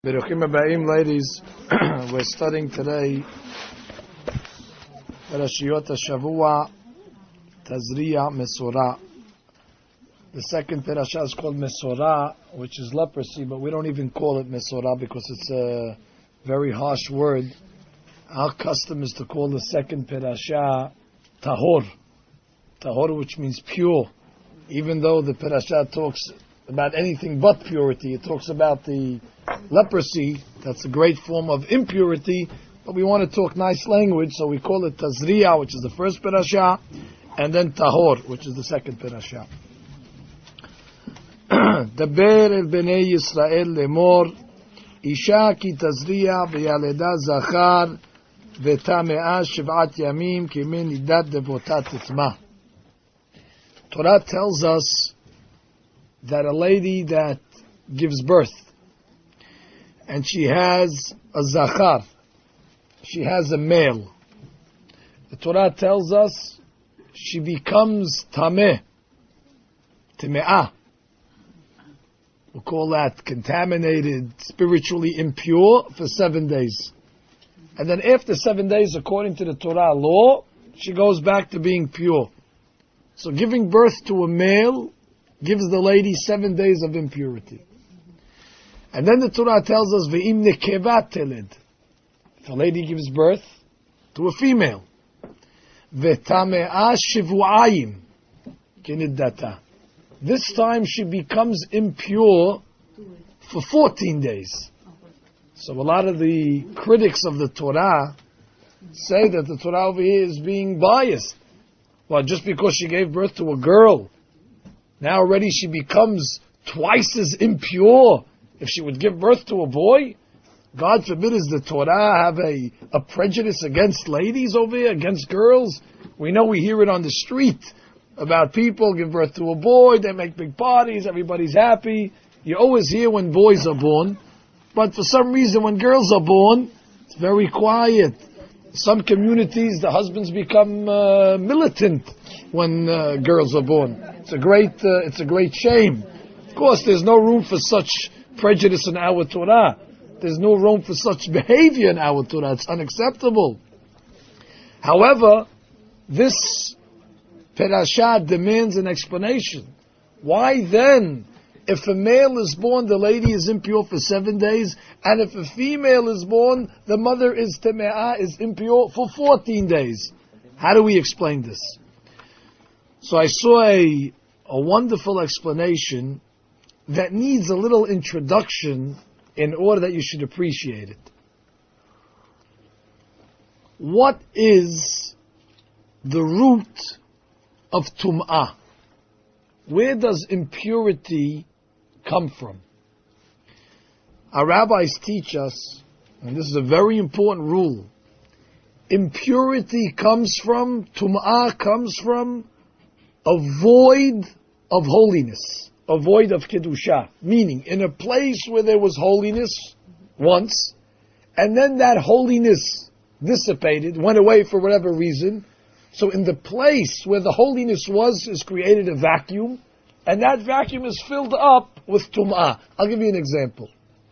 Beruchim Abayim, ladies. We're studying today Parashiyot HaShavua, Tazria, Mesorah. The second parasha is called Mesorah, which is leprosy, but we don't even call it Mesorah because it's a very harsh word. Our custom is to call the second parasha Tahor. Tahor, which means pure. Even though the parasha talks about anything but purity, it talks about the leprosy. That's a great form of impurity, but we want to talk nice language, so we call it Tazria, which is the first parasha, and then Tahor, which is the second parasha. Daber el bnei Yisrael lemor, Isha ki tazria v'yaleda zachar v'tamea shiv'at yamim ki min idat devotat titma. Torah tells us that a lady that gives birth and she has a zachar, she has a male, the Torah tells us she becomes tameh, teme'ah. We'll call that contaminated, spiritually impure for 7 days. And then after 7 days, according to the Torah law, she goes back to being pure. So giving birth to a male gives the lady 7 days of impurity. And then the Torah tells us, Ve'im nekevat teled. If a lady gives birth to a female, Ve'tame'ah shivu'ayim keniddata. This time she becomes impure for 14 days. So a lot of the critics of the Torah say that the Torah over here is being biased. Well, just because she gave birth to a girl, now already she becomes twice as impure if she would give birth to a boy? God forbid, does the Torah have a prejudice against ladies over here, against girls? We know, we hear it on the street about people give birth to a boy, they make big parties, everybody's happy. You always hear when boys are born, but for some reason when girls are born, it's very quiet. Some communities, the husbands become militant when girls are born. It's a great shame. Of course, there's no room for such prejudice in our Torah. There's no room for such behavior in our Torah. It's unacceptable. However, this parasha demands an explanation. Why then, if a male is born, the lady is impure for 7 days, and if a female is born, the mother is teme'ah, is impure for 14 days? How do we explain this? So I saw a wonderful explanation that needs a little introduction in order that you should appreciate it. What is the root of tum'ah? Where does impurity come from? Our rabbis teach us, and this is a very important rule, impurity comes from, tum'ah comes from a void of holiness, a void of kedusha. Meaning, in a place where there was holiness once, and then that holiness dissipated, went away for whatever reason. So in the place where the holiness was, is created a vacuum, and that vacuum is filled up with tum'ah. I'll give you an example.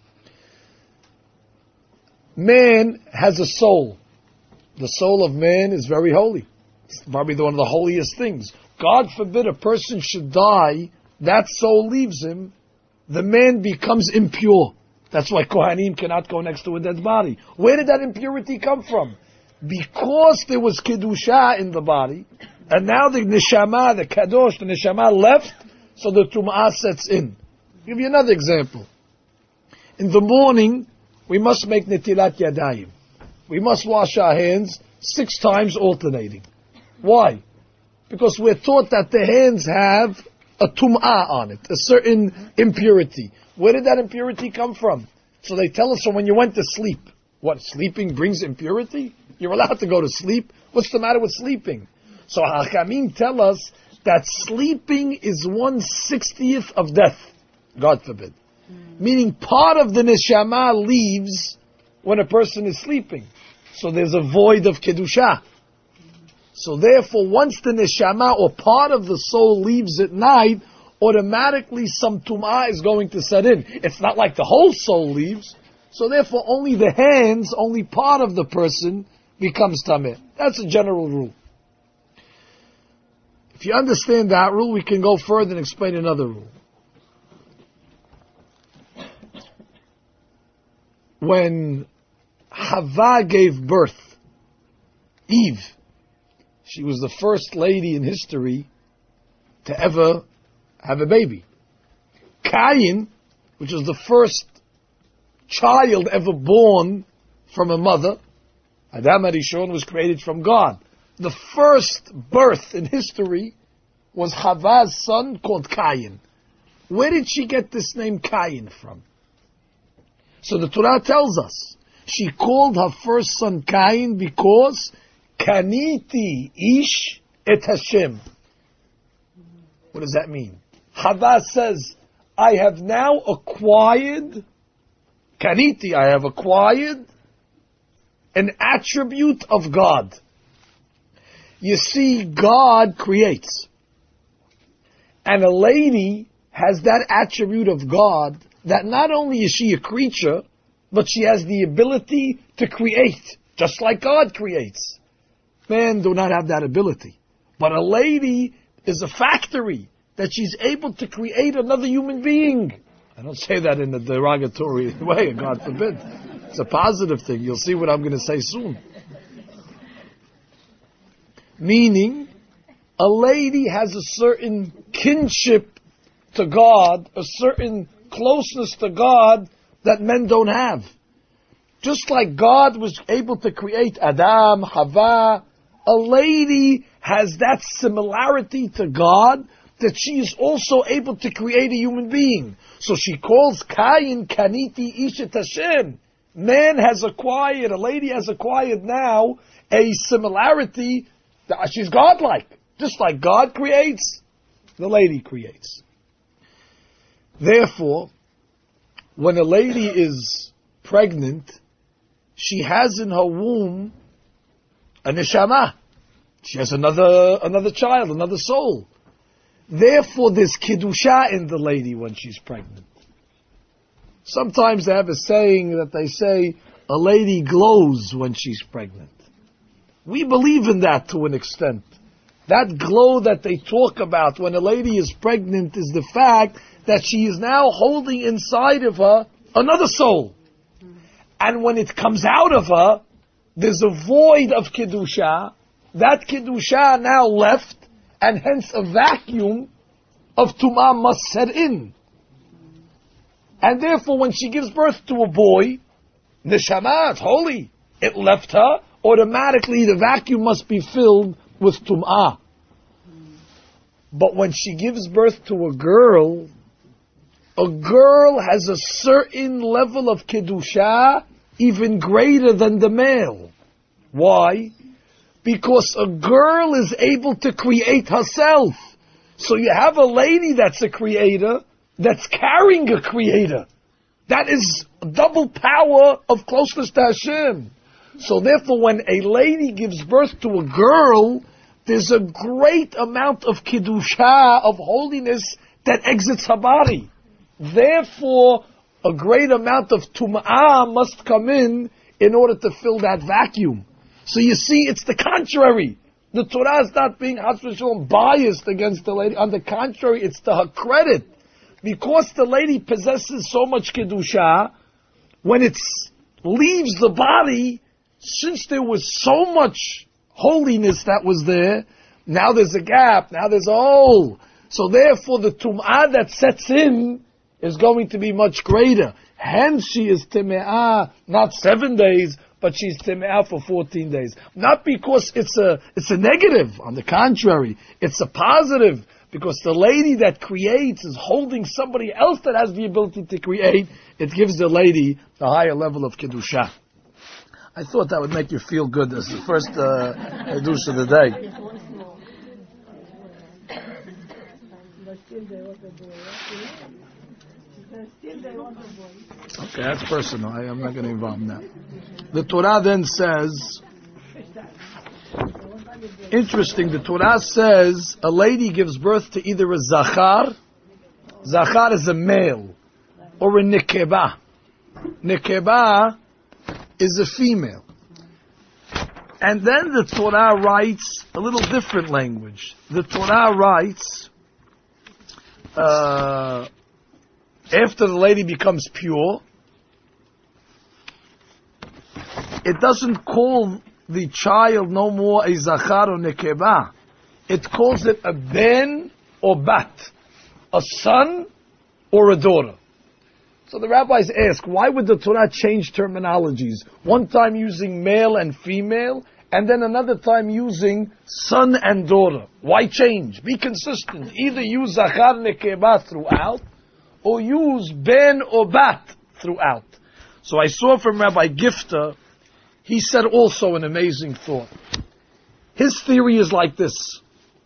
Man has a soul. The soul of man is very holy. It's probably one of the holiest things. God forbid a person should die, that soul leaves him, the man becomes impure. That's why Kohanim cannot go next to a dead body. Where did that impurity come from? Because there was kedusha in the body, and now the neshama, the kadosh, the neshama left, so the tum'ah sets in. I'll give you another example. In the morning, we must make netilat yadayim. We must wash our hands 6 times alternating. Why? Because we're taught that the hands have a tum'ah on it, a certain impurity. Where did that impurity come from? So they tell us, so when you went to sleep, what, sleeping brings impurity? You're allowed to go to sleep. What's the matter with sleeping? So Hachamim tell us that sleeping is 1/60th of death. God forbid. Meaning part of the neshama leaves when a person is sleeping. So there's a void of kedusha. So therefore, once the neshama or part of the soul leaves at night, automatically some tum'ah is going to set in. It's not like the whole soul leaves. So therefore, only the hands, only part of the person becomes tameh. That's a general rule. If you understand that rule, we can go further and explain another rule. When Hava gave birth, Eve, she was the first lady in history to ever have a baby. Cain, which was the first child ever born from a mother, Adam HaRishon, was created from God. The first birth in history was Hava's son called Cain. Where did she get this name Cain from? So the Torah tells us she called her first son Cain because Kaniti ish et Hashem. What does that mean? Hava says, I have now acquired, Kaniti, I have acquired an attribute of God. You see, God creates. And a lady has that attribute of God, that not only is she a creature, but she has the ability to create, just like God creates. Men do not have that ability. But a lady is a factory, that she's able to create another human being. I don't say that in a derogatory way, God forbid. It's a positive thing. You'll see what I'm going to say soon. Meaning, a lady has a certain kinship to God, a certain closeness to God that men don't have. Just like God was able to create Adam, Hava, a lady has that similarity to God that she is also able to create a human being. So she calls Cain Kaniti Ishet Hashem. Man has acquired, a lady has acquired now a similarity that she's godlike. Just like God creates, the lady creates. Therefore, when a lady is pregnant, she has in her womb a neshama. She has another child, another soul. Therefore, there's kiddusha in the lady when she's pregnant. Sometimes they have a saying that they say, a lady glows when she's pregnant. We believe in that to an extent. That glow that they talk about when a lady is pregnant is the fact that she is now holding inside of her another soul. And when it comes out of her, there's a void of Kedusha. That Kedusha now left, and hence a vacuum of Tum'ah must set in. And therefore when she gives birth to a boy, Neshama, it's holy, it left her, automatically the vacuum must be filled with Tum'ah. But when she gives birth to a girl has a certain level of Kedusha even greater than the male. Why? Because a girl is able to create herself. So you have a lady that's a creator, that's carrying a creator. That is double power of closeness to Hashem. So therefore when a lady gives birth to a girl, there's a great amount of Kedusha, of holiness, that exits her body. Therefore, a great amount of Tum'ah must come in order to fill that vacuum. So you see, it's the contrary. The Torah is not being biased against the lady. On the contrary, it's to her credit. Because the lady possesses so much Kedusha, when it leaves the body, since there was so much holiness that was there, now there's a gap, now there's a hole. So therefore the Tum'ah that sets in is going to be much greater. Hence she is Time'ah, not 7 days, but she's Time'ah for 14 days. Not because it's a negative, on the contrary, it's a positive, because the lady that creates is holding somebody else that has the ability to create. It gives the lady a higher level of Kedusha. I thought that would make you feel good as the first Hadush of the day. Okay, that's personal. I'm not going to involve in that. The Torah then says, interesting, the Torah says a lady gives birth to either a Zachar is a male, or a Nekeba. nekeba is a female. And then the Torah writes a little different language. The Torah writes, after the lady becomes pure, it doesn't call the child no more a zachar or nekeba. It calls it a ben or bat, a son or a daughter. So the rabbis ask, why would the Torah change terminologies? One time using male and female, and then another time using son and daughter. Why change? Be consistent. Either use zachar nekeba throughout, or use ben or bat throughout. So I saw from Rabbi Gifter, he said also an amazing thought. His theory is like this.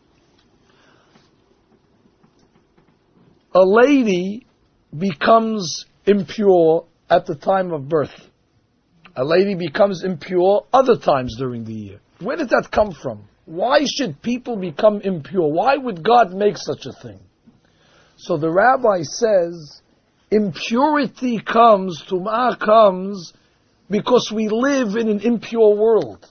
A lady becomes impure at the time of birth. A lady becomes impure other times during the year. Where did that come from? Why should people become impure? Why would God make such a thing? So the rabbi says, impurity comes, tum'ah comes, because we live in an impure world.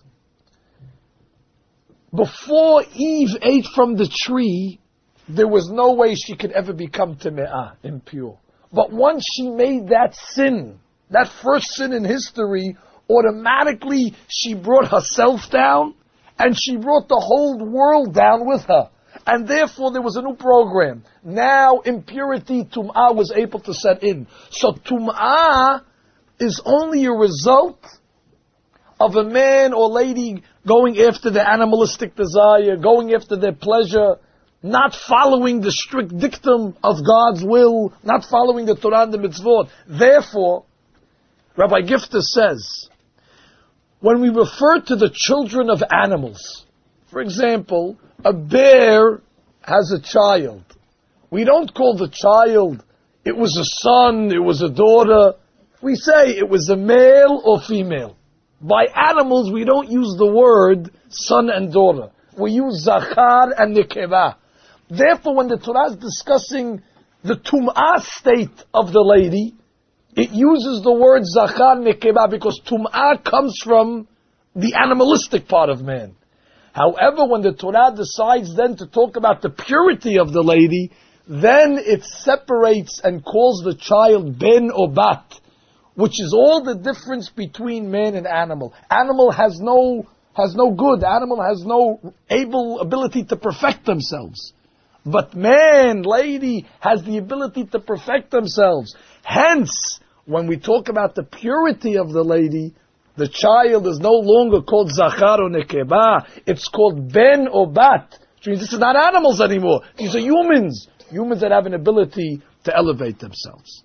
Before Eve ate from the tree, there was no way she could ever become teme'ah, impure. But once she made that sin, that first sin in history, automatically she brought herself down, and she brought the whole world down with her. And therefore there was a new program. Now impurity, tum'ah, was able to set in. So tum'ah is only a result of a man or lady going after their animalistic desire, going after their pleasure, not following the strict dictum of God's will, not following the Torah and the mitzvot. Therefore, Rabbi Gifter says, when we refer to the children of animals, for example, a bear has a child. We don't call the child, it was a son, it was a daughter. We say it was a male or female. By animals, we don't use the word son and daughter. We use zachar and nekeba. Therefore, when the Torah is discussing the tum'ah state of the lady, it uses the word zachar nekeba because tum'ah comes from the animalistic part of man. However, when the Torah decides then to talk about the purity of the lady, then it separates and calls the child ben or bat, which is all the difference between man and animal. Animal has no good. Animal has no ability to perfect themselves. But man, lady, has the ability to perfect themselves. Hence, when we talk about the purity of the lady, the child is no longer called zachar or nekeba. It's called ben or bat. Which means this is not animals anymore. These are humans. Humans that have an ability to elevate themselves.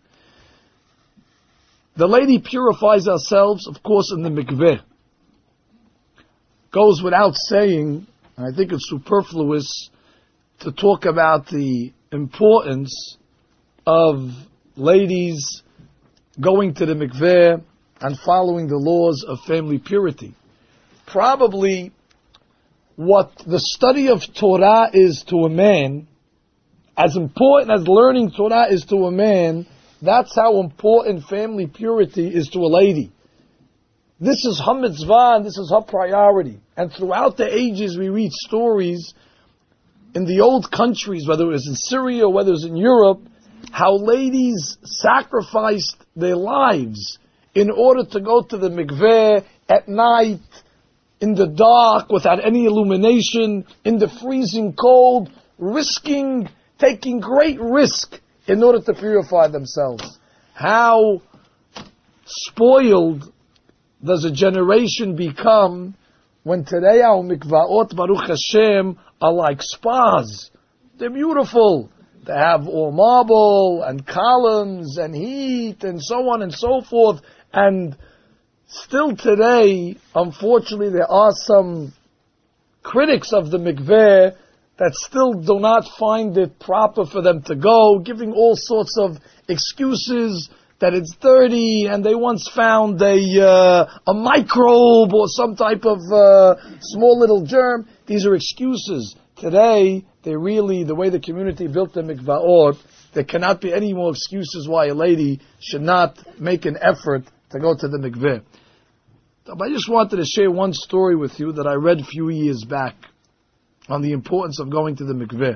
The lady purifies ourselves, of course, in the mikveh. Goes without saying, and I think it's superfluous to talk about the importance of ladies going to the mikveh and following the laws of family purity. Probably what the study of Torah is to a man, as important as learning Torah is to a man, that's how important family purity is to a lady. This is her mitzvah and this is her priority. And throughout the ages we read stories in the old countries, whether it was in Syria or whether it was in Europe, how ladies sacrificed their lives in order to go to the mikveh at night, in the dark, without any illumination, in the freezing cold, taking great risk in order to purify themselves. How spoiled does a generation become when today our mikvaot, Baruch Hashem, are like spas. They're beautiful. They have all marble and columns and heat and so on and so forth. And still today, unfortunately, there are some critics of the mikveh that still do not find it proper for them to go, giving all sorts of excuses that it's dirty and they once found a microbe or some type of small little germ. These are excuses. Today, the way the community built the mikvaot there cannot be any more excuses why a lady should not make an effort to go to the mikveh. I just wanted to share one story with you that I read a few years back on the importance of going to the mikveh.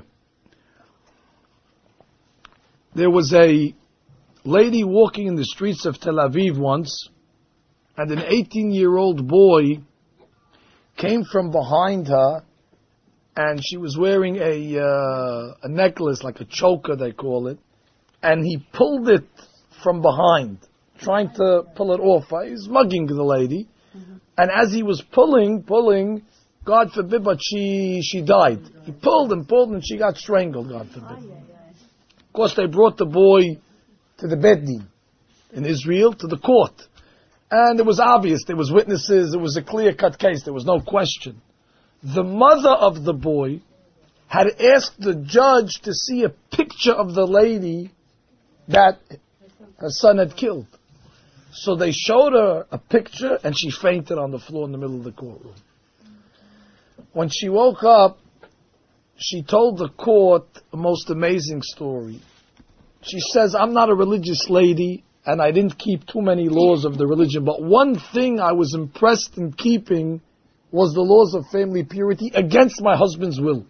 There was a lady walking in the streets of Tel Aviv once, and an 18-year-old boy came from behind her, and she was wearing a necklace, like a choker they call it, and he pulled it from behind, trying to pull it off. He was mugging the lady, and as he was pulling, God forbid, but she died. He pulled and she got strangled, God forbid. Of course, they brought the boy to the Beit Din in Israel, to the court. And it was obvious, there was witnesses, it was a clear-cut case, there was no question. The mother of the boy had asked the judge to see a picture of the lady that her son had killed. So they showed her a picture, and she fainted on the floor in the middle of the courtroom. When she woke up, she told the court a most amazing story. She says, I'm not a religious lady, and I didn't keep too many laws of the religion, but one thing I was impressed in keeping was the laws of family purity against my husband's will.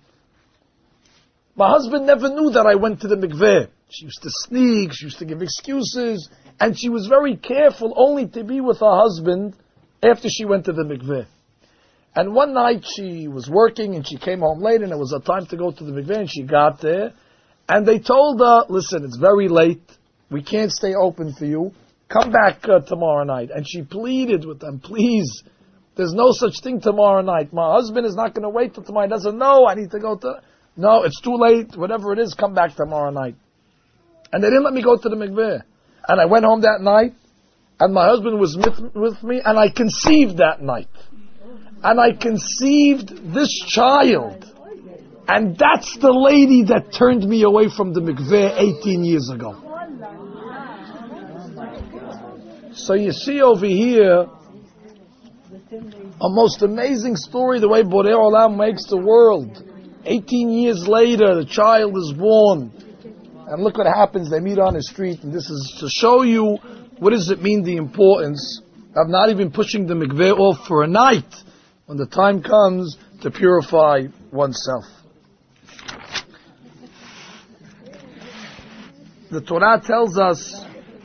My husband never knew that I went to the mikveh. She used to sneak, she used to give excuses, and she was very careful only to be with her husband after she went to the mikveh. And one night she was working and she came home late and it was a time to go to the mikveh, and she got there and they told her, listen, it's very late, we can't stay open for you, come back tomorrow night. And she pleaded with them, please, there's no such thing tomorrow night. My husband is not going to wait till tomorrow. He doesn't know, I need to go to... No, it's too late, whatever it is, come back tomorrow night. And they didn't let me go to the mikveh. And I went home that night, and my husband was with me, and I conceived that night. And I conceived this child. And that's the lady that turned me away from the mikveh 18 years ago. So you see over here, a most amazing story, the way Borei Olam makes the world. 18 years later, the child is born. And look what happens, they meet on the street. And this is to show you what does it mean, the importance of not even pushing the mikveh off for a night when the time comes to purify oneself. The Torah tells us,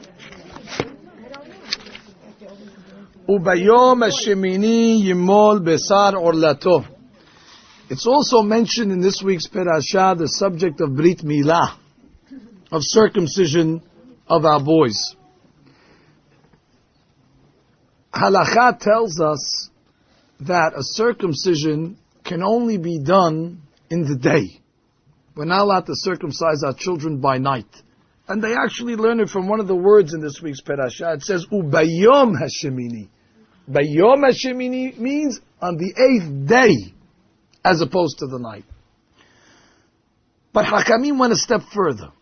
Ubayom Hashemini Yimol Besar Orlato. It's also mentioned in this week's parasha the subject of Brit Milah, of circumcision of our boys. Halakha tells us that a circumcision can only be done in the day. We're not allowed to circumcise our children by night. And they actually learn it from one of the words in this week's parasha. It says, Ubayom Hashemini. Bayom Hashemini means on the 8th day, as opposed to the night. But Hakamim went a step further.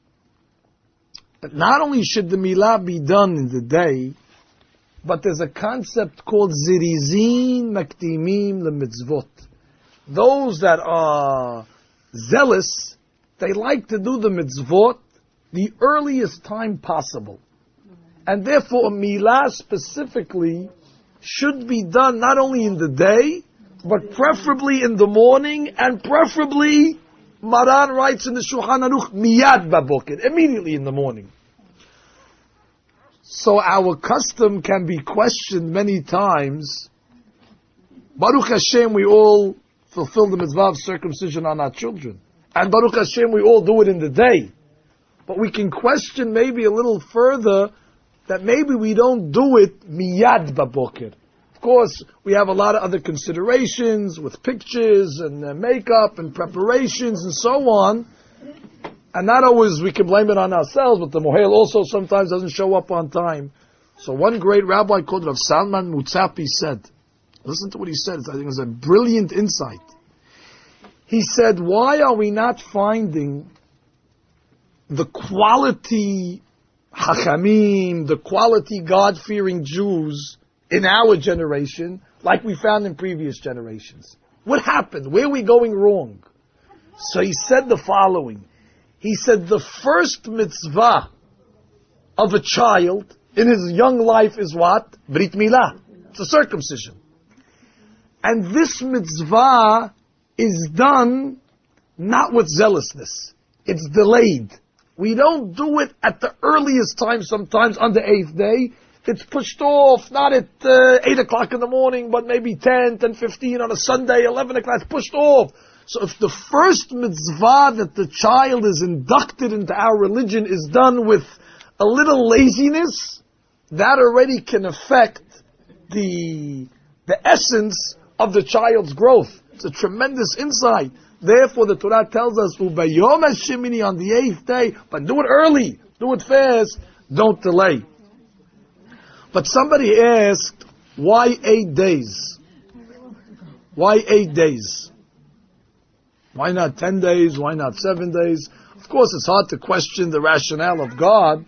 Not only should the milah be done in the day, but there's a concept called zirizin makdimim lemitzvot. Those that are zealous, they like to do the mitzvot the earliest time possible. And therefore a milah specifically should be done not only in the day, but preferably in the morning, and preferably, Maran writes in the Shulchan Aruch, miyad baboker, immediately in the morning. So our custom can be questioned many times. Baruch Hashem, we all fulfill the mitzvah of circumcision on our children. And Baruch Hashem, we all do it in the day. But we can question maybe a little further that maybe we don't do it miyad baboker. Of course, we have a lot of other considerations with pictures and makeup and preparations and so on. And not always we can blame it on ourselves, but the mohel also sometimes doesn't show up on time. So one great rabbi called Rav Salman Mutzapi said, listen to what he said, I think it was a brilliant insight. He said, why are we not finding the quality Hachamim, the quality God-fearing Jews in our generation, like we found in previous generations? What happened? Where are we going wrong? So he said the following. He said the first mitzvah of a child in his young life is what? Brit Milah. It's a circumcision. And this mitzvah is done not with zealousness. It's delayed. We don't do it at the earliest time, sometimes on the 8th day. It's pushed off, not at 8 o'clock in the morning, but maybe 10, 10:15 on a Sunday, 11 o'clock. It's pushed off. So if the first mitzvah that the child is inducted into our religion is done with a little laziness, that already can affect the essence of the child's growth. It's a tremendous insight. Therefore, the Torah tells us, "Ubayom hashemini," on the 8th day, but do it early, do it fast, don't delay. But somebody asked, why 8 days? Why 8 days? Why not 10 days? Why not 7 days? Of course, it's hard to question the rationale of God,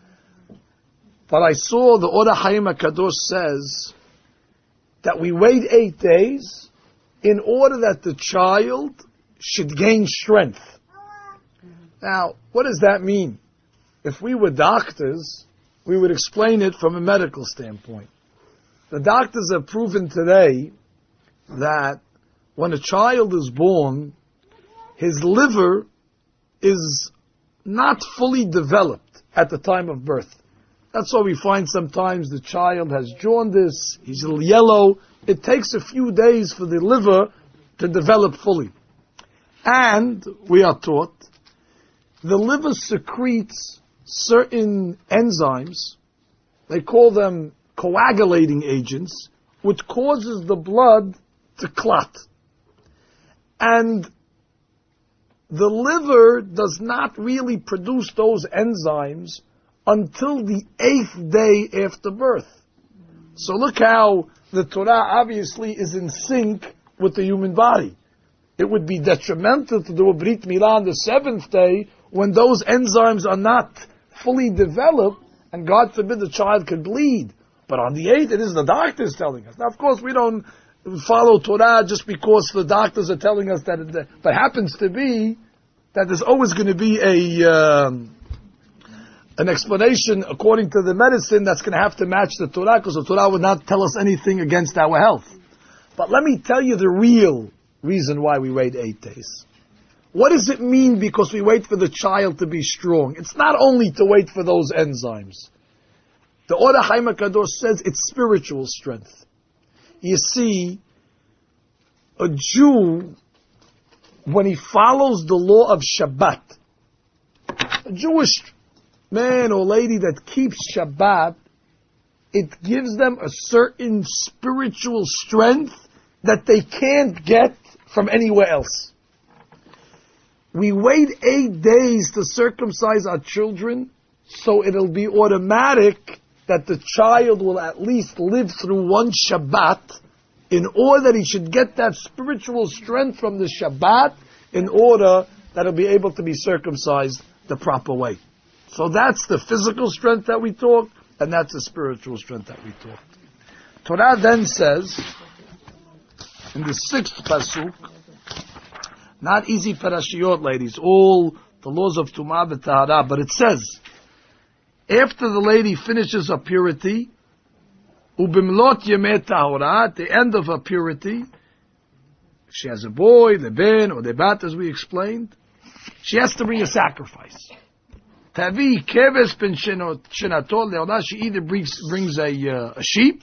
but I saw the Or HaChaim HaKadosh says that we wait 8 days in order that the child should gain strength. Now, what does that mean? If we were doctors, we would explain it from a medical standpoint. The doctors have proven today that when a child is born, his liver is not fully developed at the time of birth. That's why we find sometimes the child has jaundice, he's a little yellow. It takes a few days for the liver to develop fully. And we are taught the liver secretes certain enzymes, they call them coagulating agents, which causes the blood to clot. And the liver does not really produce those enzymes until the 8th day after birth. So look how the Torah obviously is in sync with the human body. It would be detrimental to do a Brit Milah on the 7th day when those enzymes are not fully developed, and God forbid the child could bleed. But on the 8th, it is the doctors telling us. Now, of course, we don't follow Torah just because the doctors are telling us that. But happens to be that there's always going to be an explanation according to the medicine that's going to have to match the Torah, because the Torah would not tell us anything against our health. But let me tell you the real reason why we wait 8 days. What does it mean because we wait for the child to be strong? It's not only to wait for those enzymes. The Or HaChaim HaKadosh says it's spiritual strength. You see, a Jew, when he follows the law of Shabbat, a Jewish man or lady that keeps Shabbat, it gives them a certain spiritual strength that they can't get from anywhere else. We wait 8 days to circumcise our children, so it'll be automatic that the child will at least live through one Shabbat in order that he should get that spiritual strength from the Shabbat in order that he'll be able to be circumcised the proper way. So that's the physical strength that we talk, and that's the spiritual strength that we talk. Torah then says, in the 6th pasuk, not easy parashiyot, ladies, all the laws of Tumah v'Tahara, but it says, after the lady finishes her purity, ubimlot yemei tahora, at the end of her purity, she has a boy, the ben or the bat, as we explained, she has to bring a sacrifice. Tavi keves ben shenatol leolah, she either brings a sheep,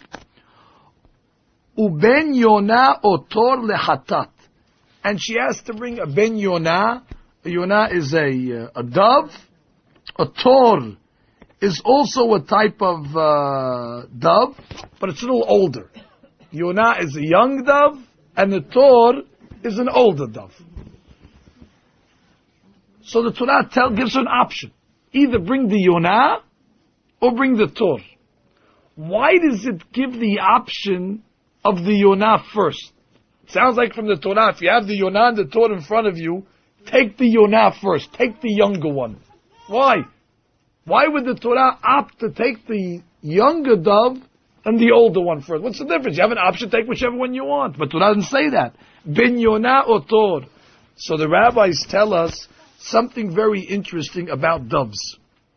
uben yonah otor lehatat, and she has to bring a ben yonah. A yonah is a dove. A tor is also a type of dove, but it's a little older. Yonah is a young dove, and the tor is an older dove. So the Torah gives an option. Either bring the yonah or bring the tor. Why does it give the option of the yonah first? Sounds like from the Torah, if you have the yonah and the tor in front of you, take the yonah first. Take the younger one. Why? Why would the Torah opt to take the younger dove and the older one first? What's the difference? You have an option, take whichever one you want. But Torah doesn't say that. Ben yonah or tor. So the rabbis tell us, something very interesting about doves.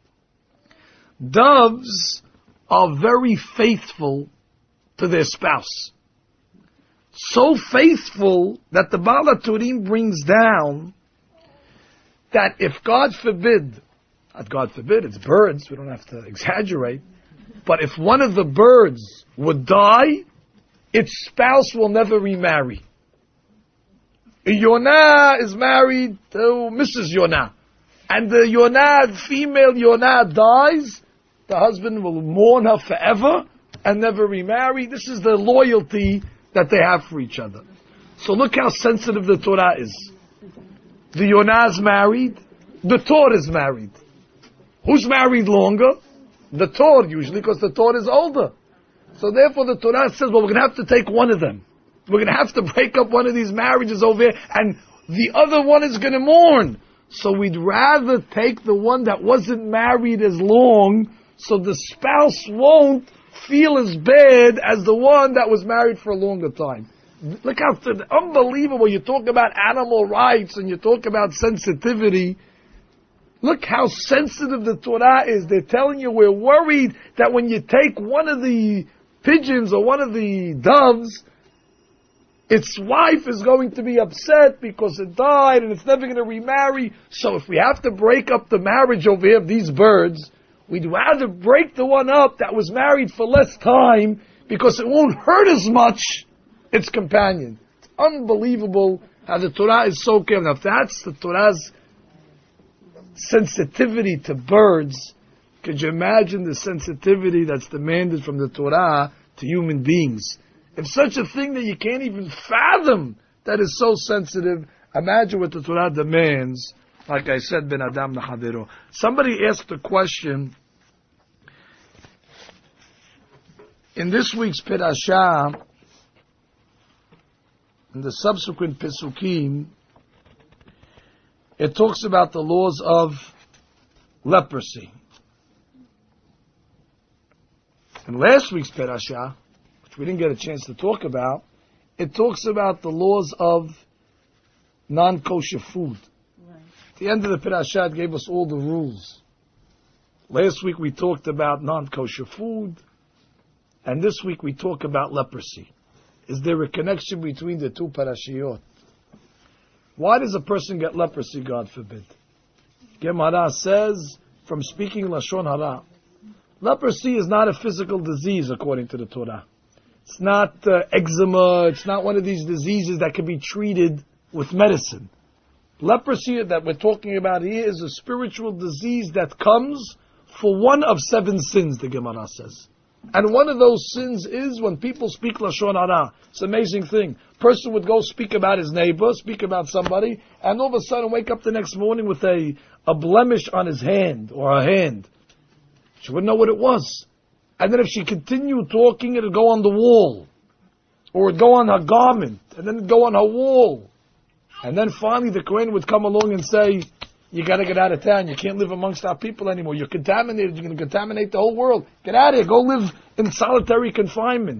Doves are very faithful to their spouse. So faithful that the Baal HaTurim brings down that if God forbid, it's birds, we don't have to exaggerate, but if one of the birds would die, its spouse will never remarry. Yonah is married to Mrs. Yonah, and the Yonah, female Yonah dies, the husband will mourn her forever and never remarry. This is the loyalty that they have for each other. So look how sensitive the Torah is. The Yonah is married, the Torah is married. Who's married longer? The Torah usually, because the Torah is older. So therefore the Torah says, well, we're going to have to take one of them. We're going to have to break up one of these marriages over here, and the other one is going to mourn. So we'd rather take the one that wasn't married as long, so the spouse won't feel as bad as the one that was married for a longer time. Look how unbelievable. You talk about animal rights and you talk about sensitivity. Look how sensitive the Torah is. They're telling you we're worried that when you take one of the pigeons or one of the doves, its wife is going to be upset because it died and it's never going to remarry. So if we have to break up the marriage over here of these birds, we'd rather break the one up that was married for less time because it won't hurt as much its companion. It's unbelievable how the Torah is so careful. Now if that's the Torah's sensitivity to birds, could you imagine the sensitivity that's demanded from the Torah to human beings? If such a thing that you can't even fathom that is so sensitive, imagine what the Torah demands. Like I said, ben Adam Nachadero. Somebody asked a question in this week's Perashah, in the subsequent Pesukim. It talks about the laws of leprosy. In last week's Perashah, which we didn't get a chance to talk about, it talks about the laws of non-kosher food. Right. At the end of the Perashah, it gave us all the rules. Last week we talked about non-kosher food, and this week we talk about leprosy. Is there a connection between the two parashiyot? Why does a person get leprosy, God forbid? Gemara says, from speaking Lashon Hara, leprosy is not a physical disease according to the Torah. It's not eczema, it's not one of these diseases that can be treated with medicine. Leprosy that we're talking about here is a spiritual disease that comes for one of 7 sins, the Gemara says. And one of those sins is when people speak Lashon Hara. It's an amazing thing. Person would go speak about his neighbor, speak about somebody, and all of a sudden wake up the next morning with a blemish on his hand or her hand. She wouldn't know what it was. And then if she continued talking, it would go on the wall. Or it would go on her garment. And then it would go on her wall. And then finally the Kohen would come along and say, you got to get out of town. You can't live amongst our people anymore. You're contaminated. You're going to contaminate the whole world. Get out of here. Go live in solitary confinement.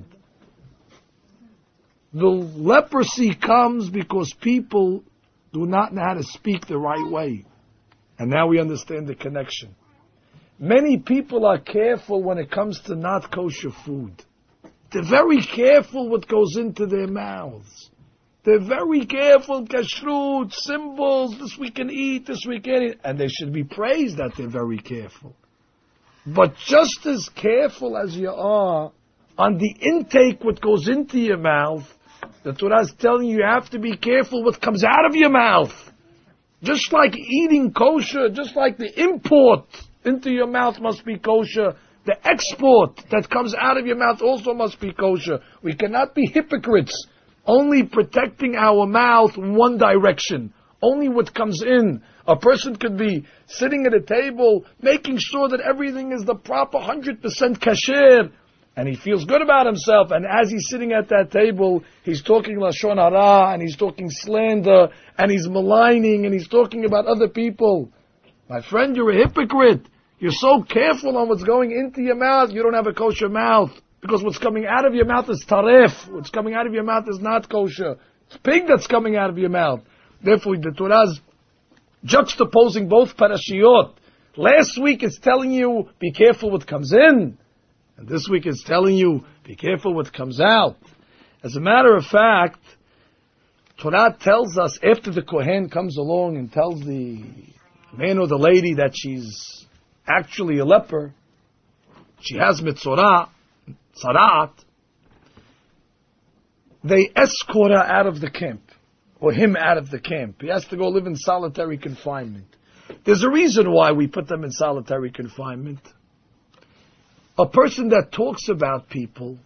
The leprosy comes because people do not know how to speak the right way. And now we understand the connection. Many people are careful when it comes to not kosher food. They're very careful what goes into their mouths. They're very careful, kashrut, symbols, this we can eat, this we can't eat. And they should be praised that they're very careful. But just as careful as you are on the intake, what goes into your mouth, the Torah is telling you have to be careful what comes out of your mouth. Just like eating kosher, just like the import into your mouth must be kosher, the export that comes out of your mouth also must be kosher. We cannot be hypocrites, only protecting our mouth one direction, only what comes in. A person could be sitting at a table, making sure that everything is the proper 100% kasher, and he feels good about himself, and as he's sitting at that table, he's talking Lashon Hara, and he's talking slander, and he's maligning, and he's talking about other people. My friend, you're a hypocrite. You're so careful on what's going into your mouth, you don't have a kosher mouth. Because what's coming out of your mouth is taref. What's coming out of your mouth is not kosher. It's pig that's coming out of your mouth. Therefore, the Torah's juxtaposing both parashiyot. Last week it's telling you, be careful what comes in. And this week it's telling you, be careful what comes out. As a matter of fact, Torah tells us after the Kohen comes along and tells the man or the lady that she's actually a leper, she has mitzorah, tzarat, they escort her out of the camp, or him out of the camp. He has to go live in solitary confinement. There's a reason why we put them in solitary confinement. A person that talks about people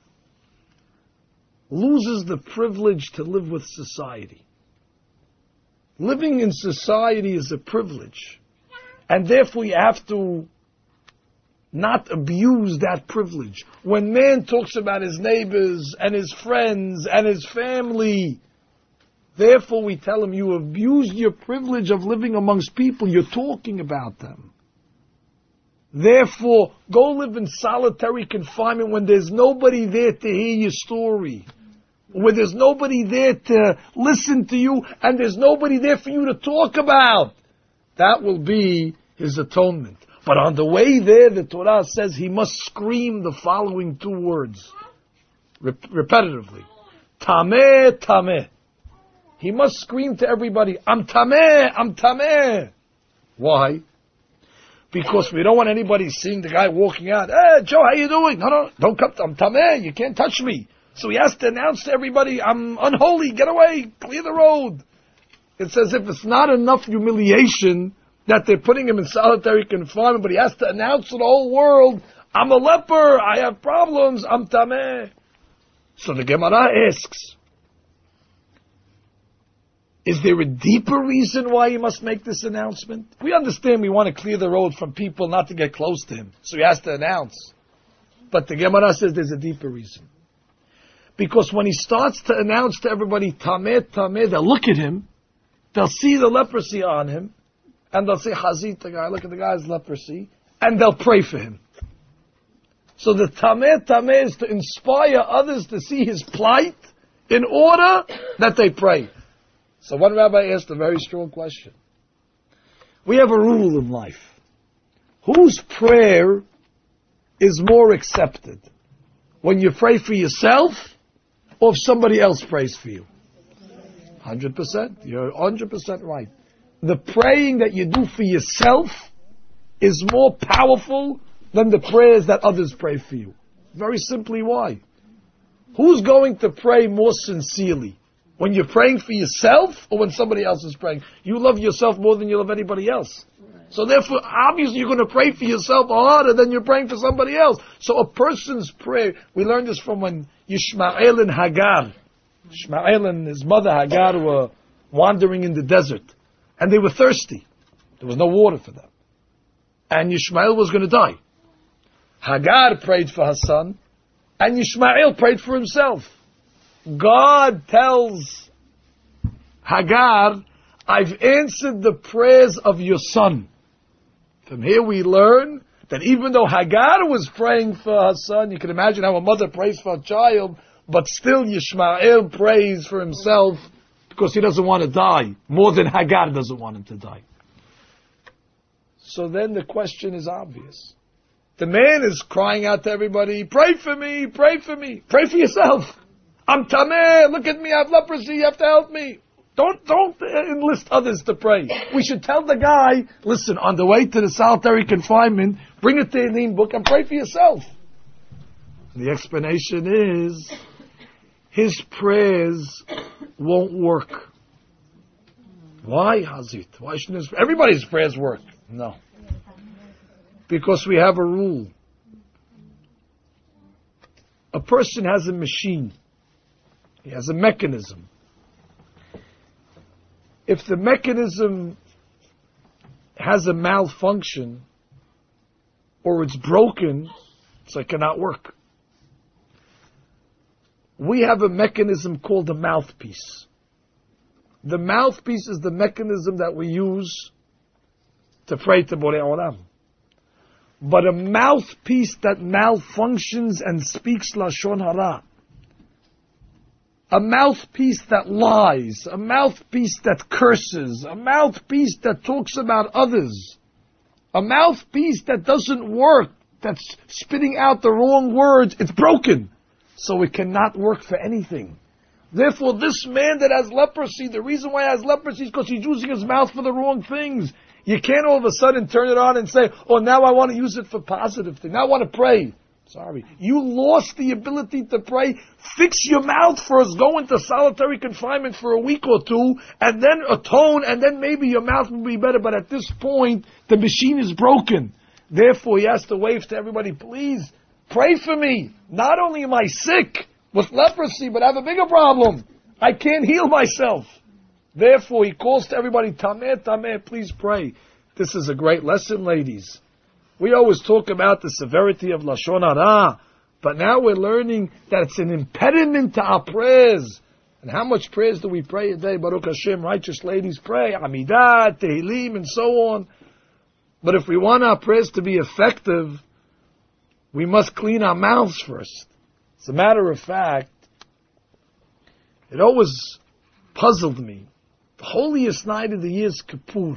loses the privilege to live with society. Living in society is a privilege, and therefore you have to not abuse that privilege. When man talks about his neighbors and his friends and his family, therefore we tell him you abused your privilege of living amongst people, you're talking about them. Therefore, go live in solitary confinement when there's nobody there to hear your story, where there's nobody there to listen to you, and there's nobody there for you to talk about. That will be his atonement. But on the way there, the Torah says he must scream the following two words, repetitively. Tameh, tameh. He must scream to everybody, I'm tameh, I'm tameh. Why? Because we don't want anybody seeing the guy walking out, hey, Joe, how you doing? No, don't come, I'm tameh, you can't touch me. So he has to announce to everybody, I'm unholy, get away, clear the road. It's as if it's not enough humiliation that they're putting him in solitary confinement, but he has to announce to the whole world, I'm a leper, I have problems, I'm tameh. So the Gemara asks, is there a deeper reason why he must make this announcement? We understand we want to clear the road from people not to get close to him, so he has to announce. But the Gemara says there's a deeper reason. Because when he starts to announce to everybody, tameh, tameh, they'll look at him, they'll see the leprosy on him, and they'll say, Hazit, the guy, look at the guy's leprosy, and they'll pray for him. So the tameh, tameh is to inspire others to see his plight in order that they pray. So one rabbi asked a very strong question. We have a rule in life. Whose prayer is more accepted? When you pray for yourself, or if somebody else prays for you? 100%. You're 100% right. The praying that you do for yourself is more powerful than the prayers that others pray for you. Very simply why? Who's going to pray more sincerely? When you're praying for yourself or when somebody else is praying? You love yourself more than you love anybody else. So therefore, obviously you're going to pray for yourself harder than you're praying for somebody else. So a person's prayer, we learned this from when Yishmael and Hagar, Ishmael and his mother Hagar were wandering in the desert. And they were thirsty. There was no water for them. And Yishmael was going to die. Hagar prayed for her son, and Yishmael prayed for himself. God tells Hagar, I've answered the prayers of your son. From here we learn that even though Hagar was praying for her son, you can imagine how a mother prays for a child, but still Yishmael prays for himself because he doesn't want to die, more than Hagar doesn't want him to die. So then the question is obvious. The man is crying out to everybody, pray for me, pray for me. Pray for yourself. I'm tameh, look at me, I have leprosy, you have to help me. Don't enlist others to pray. We should tell the guy, listen, on the way to the solitary confinement, bring a Tehillim book and pray for yourself. And the explanation is, his prayers won't work. Why, Hazit? Why shouldn't everybody's prayers work? No. Because we have a rule. A person has a machine. He has a mechanism. If the mechanism has a malfunction or it's broken, so it cannot work. We have a mechanism called a mouthpiece. The mouthpiece is the mechanism that we use to pray to Borei Olam. But a mouthpiece that malfunctions and speaks Lashon Hara, a mouthpiece that lies, a mouthpiece that curses, a mouthpiece that talks about others, a mouthpiece that doesn't work, that's spitting out the wrong words, it's broken. So it cannot work for anything. Therefore, this man that has leprosy, the reason why he has leprosy is because he's using his mouth for the wrong things. You can't all of a sudden turn it on and say, oh, now I want to use it for positive things. Now I want to pray. Sorry. You lost the ability to pray. Fix your mouth first. Go into solitary confinement for a week or two, and then atone, and then maybe your mouth will be better. But at this point, the machine is broken. Therefore, he has to wave to everybody, please, pray for me. Not only am I sick with leprosy, but I have a bigger problem. I can't heal myself. Therefore, he calls to everybody, Tameh, Tameh, please pray. This is a great lesson, ladies. We always talk about the severity of Lashon Hara, but now we're learning that it's an impediment to our prayers. And how much prayers do we pray a day? Baruch Hashem, righteous ladies pray, Amidah, Tehillim, and so on. But if we want our prayers to be effective, we must clean our mouths first. As a matter of fact, it always puzzled me. The holiest night of the year is Kippur.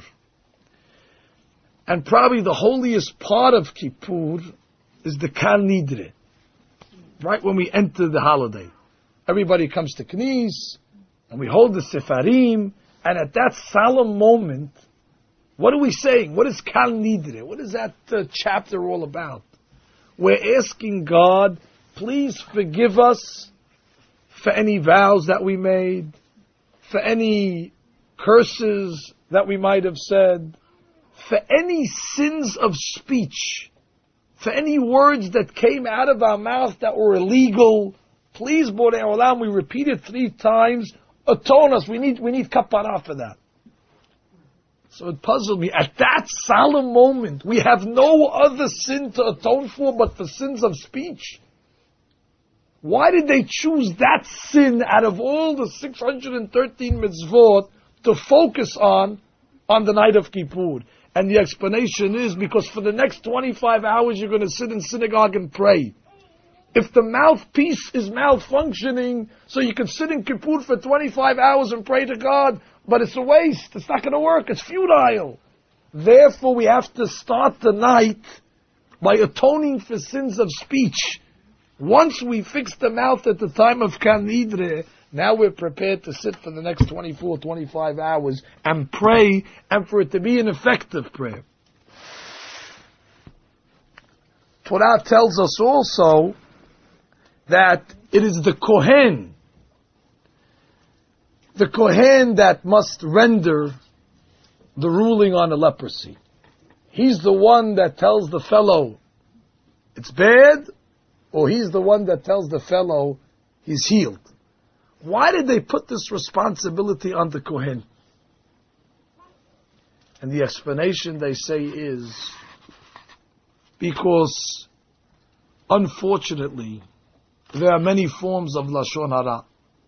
And probably the holiest part of Kippur is the Kal Nidre. Right when we enter the holiday. Everybody comes to Knis, and we hold the Sefarim, and at that solemn moment, what are we saying? What is Kal Nidre? What is that chapter all about? We're asking God, please forgive us for any vows that we made, for any curses that we might have said, for any sins of speech, for any words that came out of our mouth that were illegal. Please, Borei Olam, we repeat it 3 times, atone us. We need kapara for that. So it puzzled me. At that solemn moment, we have no other sin to atone for but the sins of speech. Why did they choose that sin out of all the 613 mitzvot to focus on the night of Kippur? And the explanation is because for the next 25 hours you're going to sit in synagogue and pray. If the mouthpiece is malfunctioning, so you can sit in Kippur for 25 hours and pray to God, but it's a waste. It's not going to work. It's futile. Therefore, we have to start the night by atoning for sins of speech. Once we fix the mouth at the time of Kal Nidre, now we're prepared to sit for the next 24, 25 hours and pray, and for it to be an effective prayer. Torah tells us also that it is the Kohen that must render the ruling on the leprosy. He's the one that tells the fellow it's bad, or he's the one that tells the fellow he's healed. Why did they put this responsibility on the Kohen? And the explanation they say is because, unfortunately, there are many forms of Lashon Hara.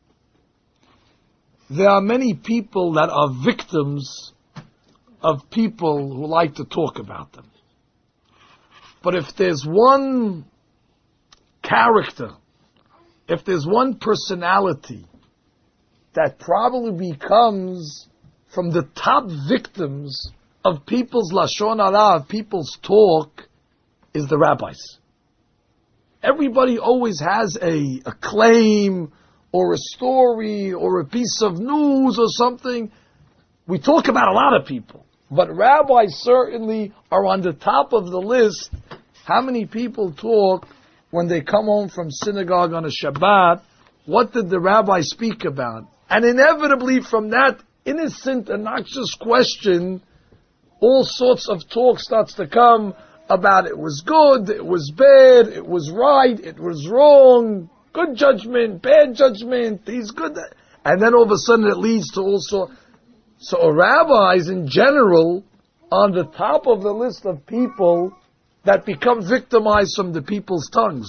There are many people that are victims of people who like to talk about them. But if there's one character, if there's one personality that probably becomes from the top victims of people's Lashon Hara, of people's talk, is the rabbis. Everybody always has a claim or a story or a piece of news or something. We talk about a lot of people, but rabbis certainly are on the top of the list. How many people talk when they come home from synagogue on a Shabbat? What did the rabbi speak about? And inevitably from that innocent, obnoxious question, all sorts of talk starts to come about it was good, it was bad, it was right, it was wrong, good judgment, bad judgment, he's good. And then all of a sudden it leads to also, so rabbis in general on the top of the list of people that become victimized from the people's tongues.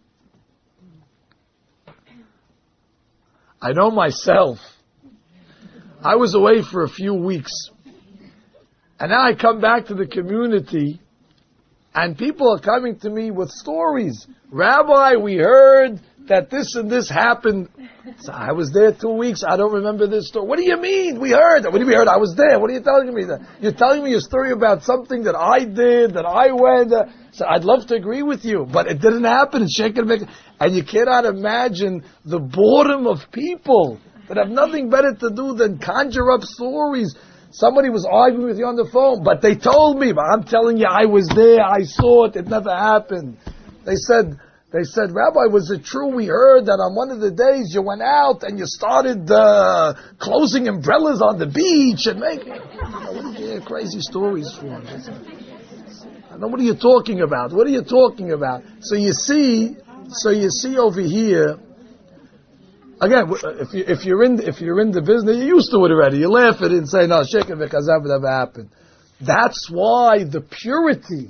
I know myself. I was away for a few weeks. And now I come back to the community and people are coming to me with stories. Rabbi, we heard that this and this happened. So I was there 2 weeks. I don't remember this story. What do you mean? We heard. What do you mean we heard? I was there. What are you telling me? You're telling me a story about something that I did, that I went. So I'd love to agree with you, but it didn't happen. And you cannot imagine the boredom of people that have nothing better to do than conjure up stories. Somebody was arguing with you on the phone, but they told me. But I'm telling you, I was there. I saw it. It never happened. They said, Rabbi, was it true? We heard that on one of the days you went out and you started closing umbrellas on the beach and making what are you crazy stories for? I know, what are you talking about? What are you talking about? So you see over here. Again, if you're in the business, you're used to it already. You laugh at it and say, "No, sheker v'kazav never happened." That's why the purity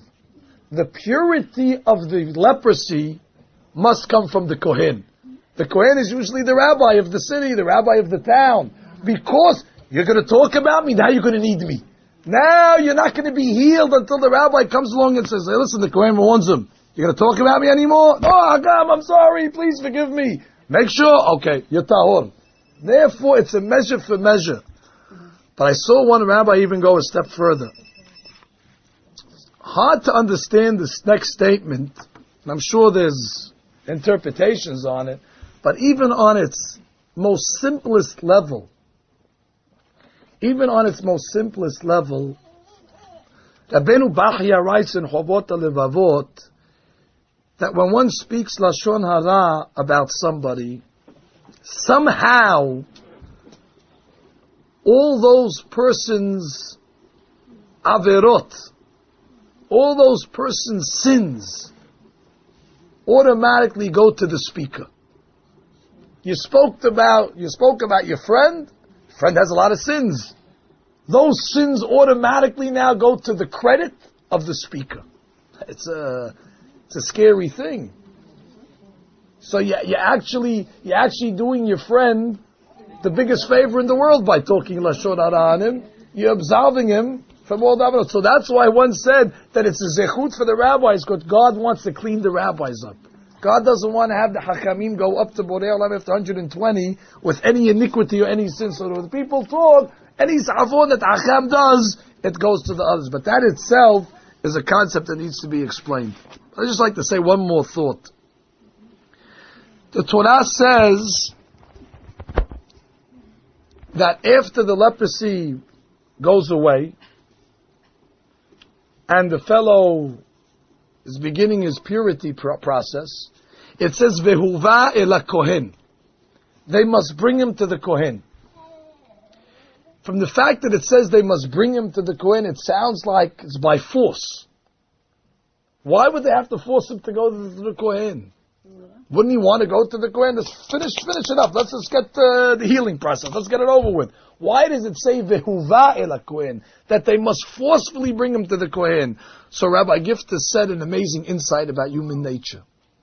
of the leprosy must come from the Kohen. The Kohen is usually the rabbi of the city, the rabbi of the town. Because you're going to talk about me, now you're going to need me. Now you're not going to be healed until the rabbi comes along and says, "Hey, listen, the Kohen warns him. You're going to talk about me anymore? No, Hagam, I'm sorry, please forgive me. Make sure, okay, you're tahor." Therefore, it's a measure for measure. But I saw one rabbi even go a step further. Hard to understand this next statement, and I'm sure there's interpretations on it, but even on its most simplest level, Rabbeinu Bachya writes in Chovot HaLevavot that when one speaks Lashon Hara about somebody, somehow all those persons' averot, all those persons' sins, automatically go to the speaker. You spoke about your friend. Friend has a lot of sins. Those sins automatically now go to the credit of the speaker. It's a scary thing. So you're actually doing your friend the biggest favor in the world by talking Lashon Hara on him. You're absolving him from all the averot. So that's why one said that it's a zechut for the rabbis, because God wants to clean the rabbis up. God doesn't want to have the Hakamim go up to Borei Olam after 120 with any iniquity or any sin. So when the people talk, any zavon that Hakam does, it goes to the others. But that itself is a concept that needs to be explained. I'd just like to say one more thought. The Torah says that after the leprosy goes away, and the fellow is beginning his purity process, it says, Vehuva el Kohen. They must bring him to the Kohen. From the fact that it says they must bring him to the Kohen, it sounds like it's by force. Why would they have to force him to go to the Kohen? Wouldn't he want to go to the Kohen? Let's finish it up. Let's just get the healing process. Let's get it over with. Why does it say Vehuva el Kohen? That they must forcefully bring him to the Kohen. So Rabbi Gift has said an amazing insight about human nature.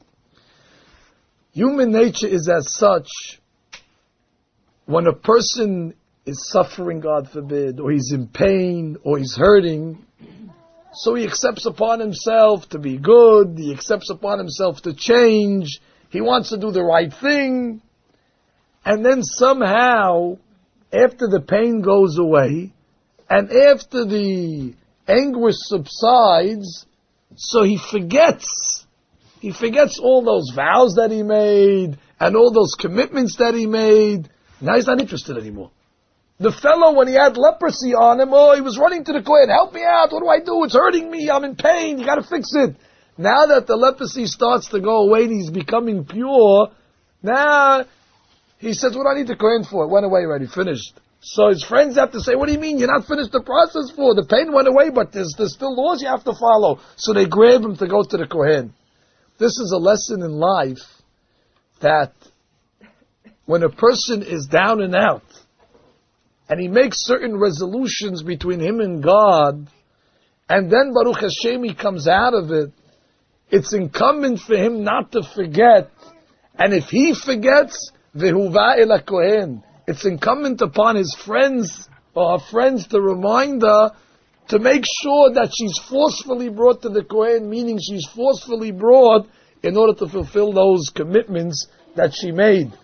Human nature is as such, when a person is suffering, God forbid, or he's in pain, or he's hurting, so he accepts upon himself to be good, he accepts upon himself to change, he wants to do the right thing, and then somehow, after the pain goes away, and after the anguish subsides, so he forgets all those vows that he made, and all those commitments that he made. Now he's not interested anymore. The fellow, when he had leprosy on him, he was running to the Kohen, help me out, what do I do? It's hurting me, I'm in pain, you gotta fix it. Now that the leprosy starts to go away and he's becoming pure, now he says, what do I need the Kohen for? It went away already, finished. So his friends have to say, what do you mean? You're not finished the process for? The pain went away, but there's still laws you have to follow. So they grab him to go to the Kohen. This is a lesson in life that when a person is down and out, and he makes certain resolutions between him and God, and then Baruch Hashem he comes out of it, it's incumbent for him not to forget. And if he forgets, Vehuva el Kohen, it's incumbent upon his friends or her friends to remind her to make sure that she's forcefully brought to the Kohen, meaning she's forcefully brought in order to fulfill those commitments that she made.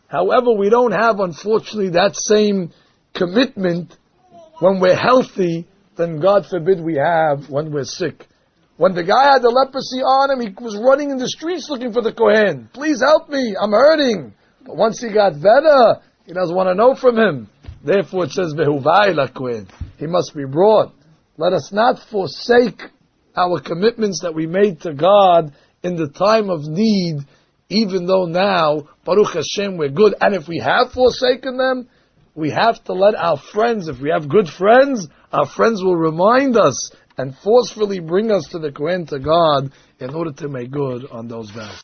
However, we don't have, unfortunately, that same commitment when we're healthy, then God forbid we have when we're sick. When the guy had the leprosy on him, he was running in the streets looking for the Kohen. Please help me, I'm hurting. But once he got better, he doesn't want to know from him. Therefore it says, Vehuvai la Kohen. He must be brought. Let us not forsake our commitments that we made to God in the time of need, even though now, Baruch Hashem, we're good. And if we have forsaken them, we have to let our friends, if we have good friends, our friends will remind us and forcefully bring us to the Kohen, to God, in order to make good on those vows.